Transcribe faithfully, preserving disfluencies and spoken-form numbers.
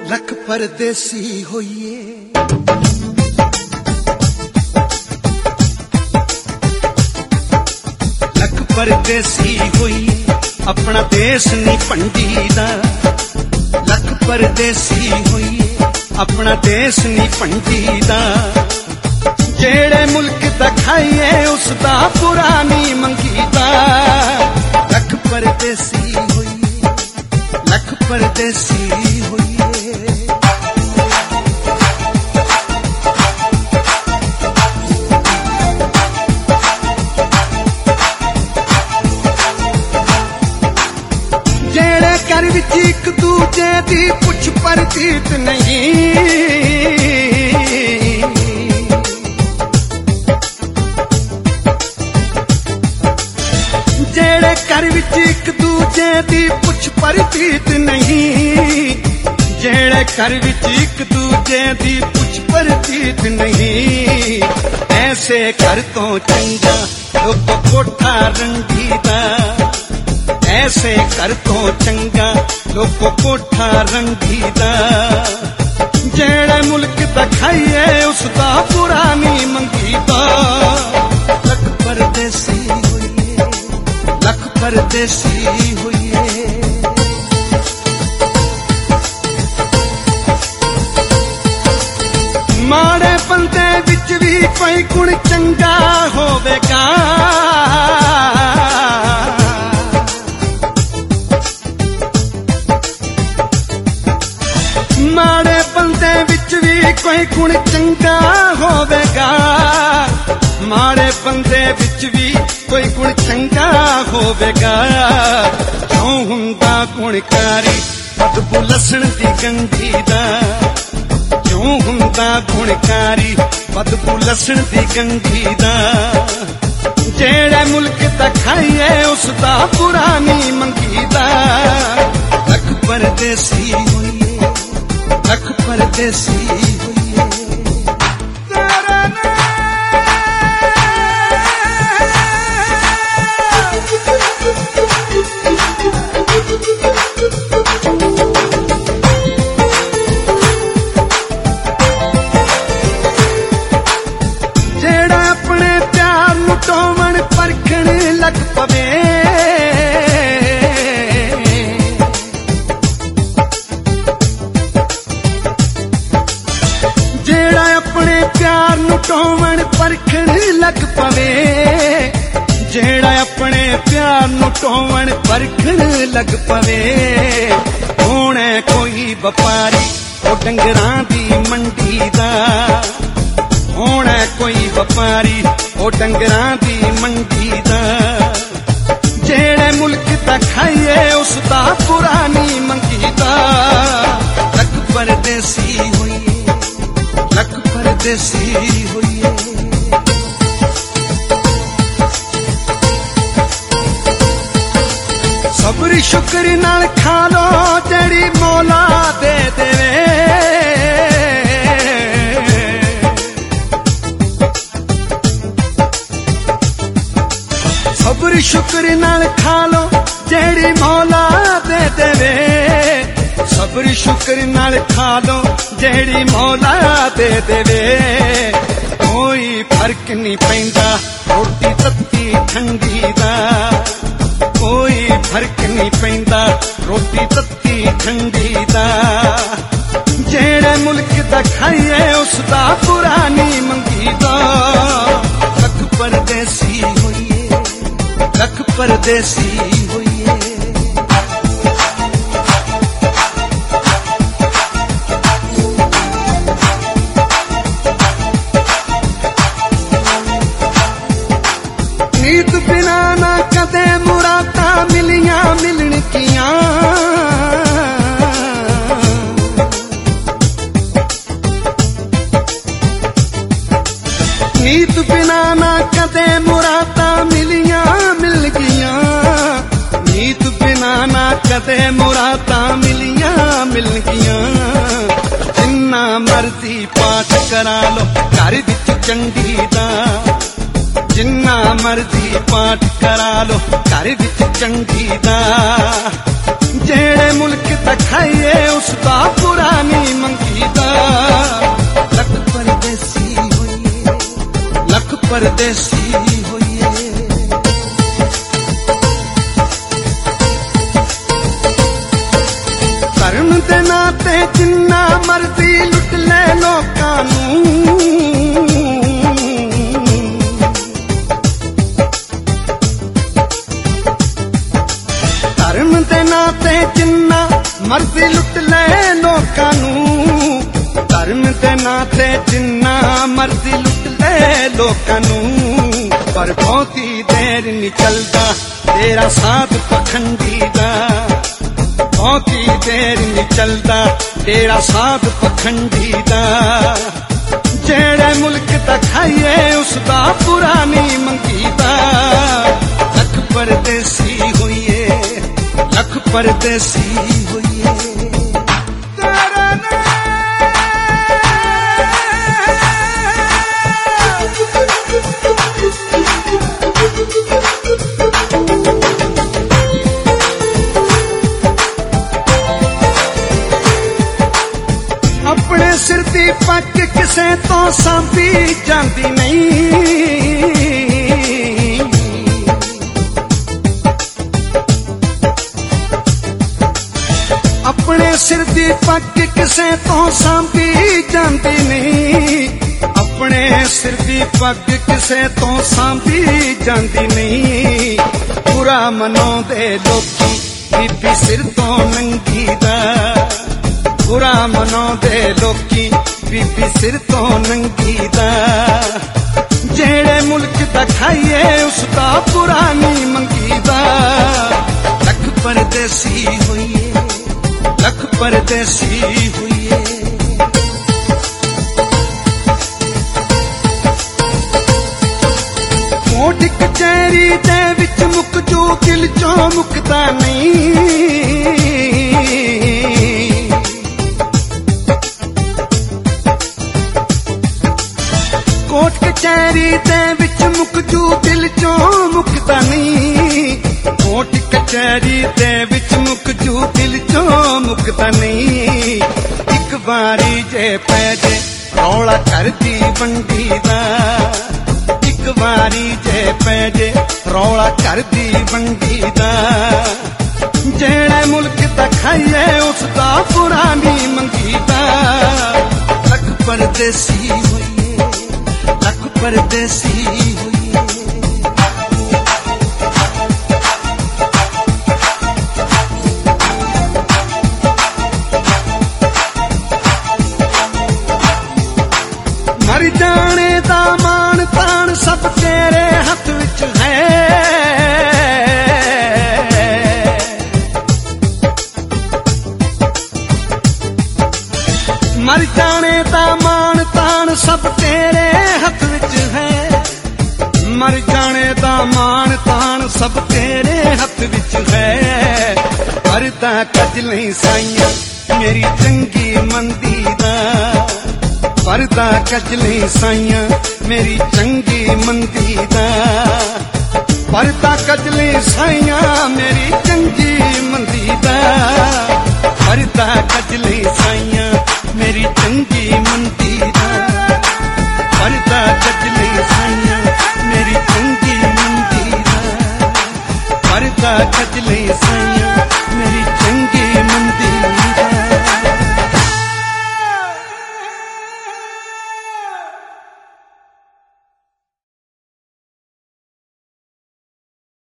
लख परदेसी होइए, लख परदेसी होइए, अपना देश नी भंडीदा। लख परदेसी होइए, अपना देश नी भंडीदा। जेड़े मुल्क दा खाइए उसदा बुरा नी मंगीदा। लख परदेसी होइए, लख परदेसी होइए। जेड़े घर विच इक दूजे दी पुछ परतीत नहीं। जेड़े घर विच इक दूजे दी पुछ परतीत नहीं। जेड़े घर विच इक दूजे दी पुछ परतीत नहीं। ऐसे घर तो चंगा लोग कोठा रंगीदा। ऐसे घर तो चंगा लोग कोठा रंगीदा। जेड़े मुल्क दा खाइए उसदा बुरा नी मंगीदा। लख परदेसी होइए, लख परदेसी होइए। माड़े बंदे विच भी कोई गुण चंगा होवेगा। माड़े बंदे विच भी कोई गुण चंगा होवेगा। माड़े बंदे विच भी कोई गुण चंगा होवेगा। क्यों हुंदा गुणकारी बदबू लसण दी गंढी दा। क्यों हुंदा गुणकारी बदबू लसण दी गंढी दा। जेड़े मुल्क दा खाइए उसदा बुरा नी मंगीदा। लख परदेसी होइए, लख परदेसी होइए। जेड़ा अपने प्यार नूं टोवण परखण लग पवे। जेड़ा अपने प्यार नूं टोवण परखण लग पवे। जेड़ा अपने प्यार नूं टोवण परखण लग पवे। होणे कोई व्यापारी ओ डंगरां दी मंडी दा। होणे कोई व्यापारी ओ डंगरां दी मंडी दा। जेड़े मुल्क दा खाइए उसदा बुरा नी मंगीदा। लख परदेसी होइए, लख परदेसी होइए। सब्र शुक्र नाल खा लो जेड़ी मौला दे देवे। सब्र शुक्र नाल खा लो जेड़ी मौला दे देवे। सब्र शुक्र नाल खा लो जेड़ी मौला दे देवे। कोई फर्क नहीं पैंदा रोटी तत्ती ठंडी दा। कोई फर्क नहीं पैंदा रोटी तत्ती ठंडी दा। जेड़े मुल्क दा खाइए उसदा बुरा नी मंगीदा। लख परदेसी होइए, लख परदेसी होइए। नीत बिना ना कदे मुरादा मिलियां मिलणगियां। नीत बिना ना कदे मुरादा मिलियां मिल गियां। नीत बिना ना कदे मुरादा मिलियां मिल गियां। जिन्ना मर्जी पाठ करा लो घर विच चंडी दा। जिन्ना मर्जी पाठ करा लो घर विच चंगी दा। जेड़े मुल्क दा खाइए उसदा बुरा नी परदेसी होइए। धर्म दे नाते जिन्ना मर्जी लुट ले लोकां नूं, धर्म दे नाते जिन्ना मर्जी लुट ले लोकां नूं, धर्म दे नाते जिन्ना मर्जी लुट ले लोकां नूं, पर बहुती देर नहीं चलदा तेरा साथ पखंडी दा, बहुती देर नहीं चलदा तेरा साथ पखंडी दा। जेड़े मुल्क दा खाइए उसदा बुरा नहीं मंगीदा, लख परदेसी होइए, लख परदेसी होइए। अपने सिर दी पग किसे तो सांभी जाती नहीं, अपने सिर दी पग किसे तो सांभी जाती नहीं, अपने सिर दी पग किसे तो सांभी जाती नहीं। बुरा मनाउंदे लोकी बीबी सिर तो नंगी दा, बुरा मनाउंदे लोकी बीबी सिर तो नंगी दा। जेड़े मुल्क दा खाइए उसदा बुरा नहीं मंगीदा, लख परदेसी होइए, लख परदेसी होइए। कोट कचहरी दे विच मुक जो दिल चों मुकदा नहीं, कोट कचहरी दे विच मुक जू दिल चों मुकदा नहीं, कोट कचहरी दे विच मुक जू दिल चों मुकदा नहीं। एक बारी जे पै जे रौला करदी बंडी दा, एक बारी जे पै जे रौला करदी बंडी दा। जेड़े मुल्क दा खाइए उसदा बुरा नहीं मंगीदा, लख परदेसी होइए, लख परदेसी होइए। मर जाने दा मान तान सब तेरे हथ विच है, मर जाने दा मान तान सब तेरे हथ विच है, मर जाने दा मान तान सब तेरे हथ विच है। परदा कज नहीं साइयां मेरी चंगी मंदी दा, परदा कज नहीं साइयां मेरी चंगी मंदी दा, परदा कज नहीं साइयां मेरी चंगी मंदी दा, परदा कज नहीं साइयां मेरी चंगी मंदी दा, परदा कज नहीं साइयां मेरी चंगी मंदी दा, परदा कज नहीं साइयां